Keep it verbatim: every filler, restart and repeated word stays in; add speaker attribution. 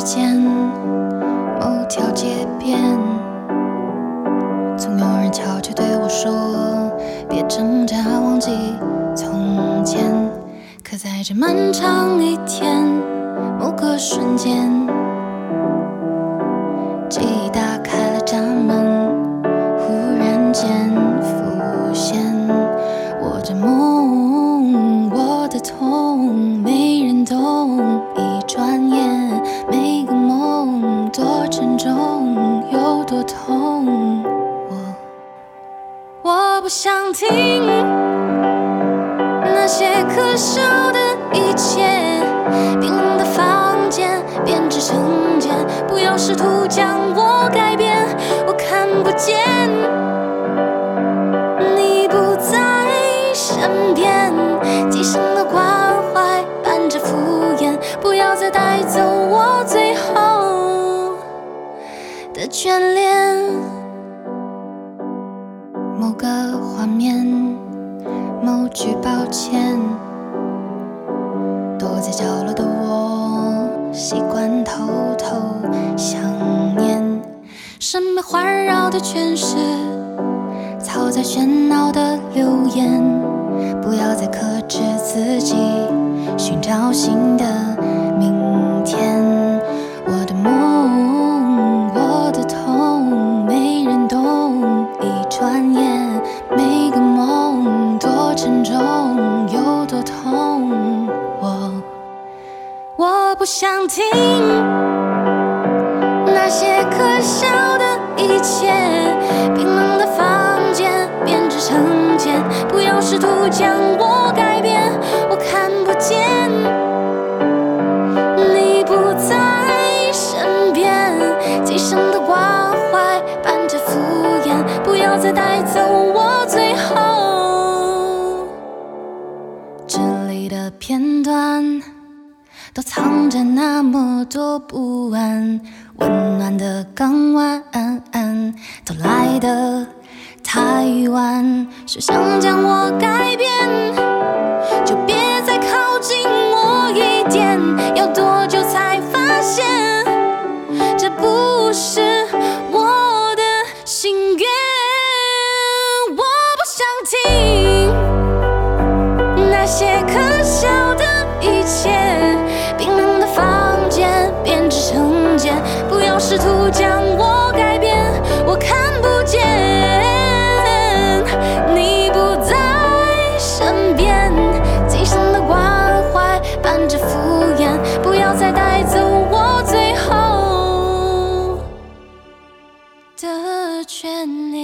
Speaker 1: 间，某条街边，总有人悄悄对我说，别挣扎忘记从前。可在这漫长一天，某个瞬间，记忆打开了闸门，忽然间浮现我的梦，我的痛，没人懂。一转眼，每个梦多沉重，有多痛。我我不想听那些可笑的一切，冰冷的房间编织成茧，不要试图将我改变，我看不见你不在身边，寄生的关怀伴着敷衍，不要再带走我最后的眷恋。某个画面，某句抱歉，躲在角落的我习惯偷偷想念，身边环绕的全是嘈杂喧闹的流言，不要再克制自己，寻找新的明天。我的梦，我的痛，没人懂。一转眼，每个梦多沉重，有多痛。我我不想听那些可笑的一切，冰冷的房间编织成茧，不要试图将我改变，我看不见你不在身边，寄生的关怀伴着敷衍，不要再带走我最后。这里的片段都藏着那么多不安，温暖的港湾都来得太晚，是想将我改变，就别再靠近我一点，要多久才发现这不是我的心愿。我不想听那些可笑的一切，冰冷的房间编织成茧，不要试图将我改变，我看不见你不在身边，寄生的关怀伴着敷衍，不要再带走我最后的眷恋。